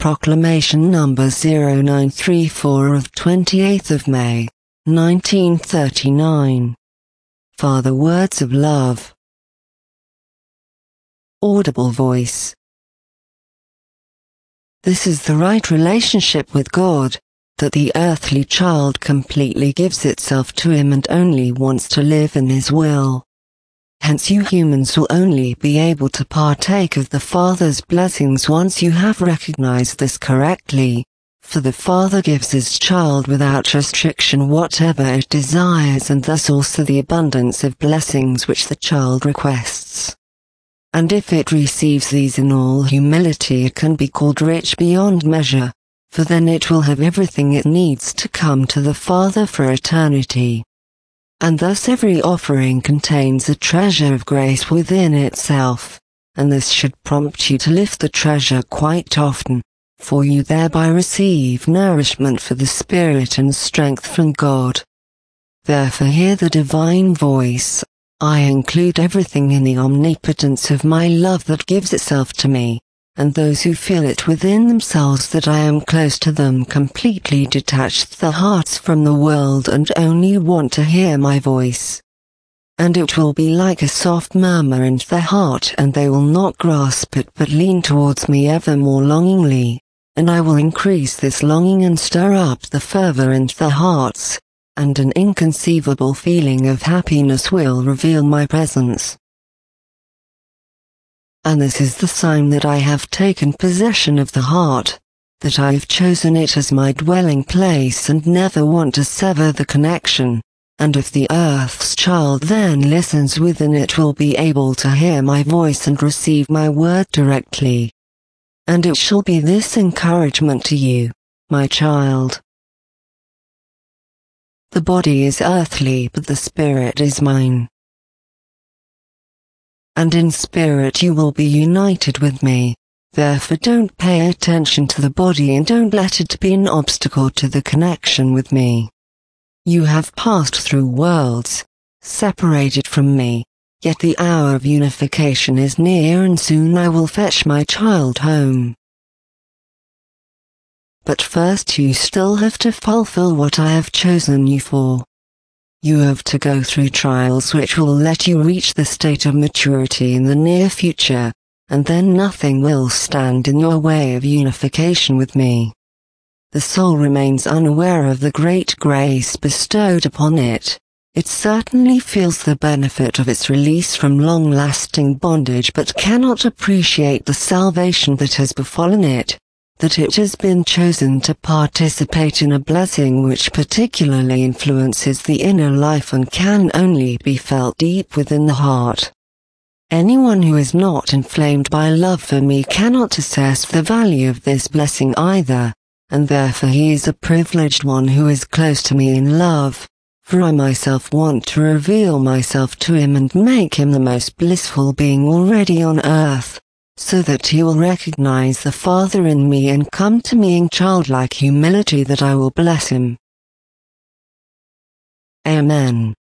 Proclamation number 0934 of 28th of May, 1939. Father Words of Love. Audible voice. This is the right relationship with God, that the earthly child completely gives itself to Him and only wants to live in His will. Hence you humans will only be able to partake of the Father's blessings once you have recognized this correctly, for the Father gives His child without restriction whatever it desires and thus also the abundance of blessings which the child requests. And if it receives these in all humility it can be called rich beyond measure, for then it will have everything it needs to come to the Father for eternity. And thus every offering contains a treasure of grace within itself, and this should prompt you to lift the treasure quite often, for you thereby receive nourishment for the spirit and strength from God. Therefore hear the divine voice, I include everything in the omnipotence of my love that gives itself to me, and those who feel it within themselves that I am close to them completely detach their hearts from the world and only want to hear my voice. And it will be like a soft murmur in their heart and they will not grasp it but lean towards me ever more longingly, and I will increase this longing and stir up the fervor in their hearts, and an inconceivable feeling of happiness will reveal my presence. And this is the sign that I have taken possession of the heart, that I have chosen it as my dwelling place and never want to sever the connection, and if the earth's child then listens within it will be able to hear my voice and receive my word directly. And it shall be this encouragement to you, my child. The body is earthly but the spirit is mine. And in spirit you will be united with me, therefore don't pay attention to the body and don't let it be an obstacle to the connection with me. You have passed through worlds, separated from me, yet the hour of unification is near and soon I will fetch my child home. But first you still have to fulfill what I have chosen you for. You have to go through trials which will let you reach the state of maturity in the near future, and then nothing will stand in your way of unification with me. The soul remains unaware of the great grace bestowed upon it. It certainly feels the benefit of its release from long-lasting bondage but cannot appreciate the salvation that has befallen it, that it has been chosen to participate in a blessing which particularly influences the inner life and can only be felt deep within the heart. Anyone who is not inflamed by love for me cannot assess the value of this blessing either, and therefore he is a privileged one who is close to me in love, for I myself want to reveal myself to him and make him the most blissful being already on earth, so that he will recognize the Father in me and come to me in childlike humility that I will bless him. Amen.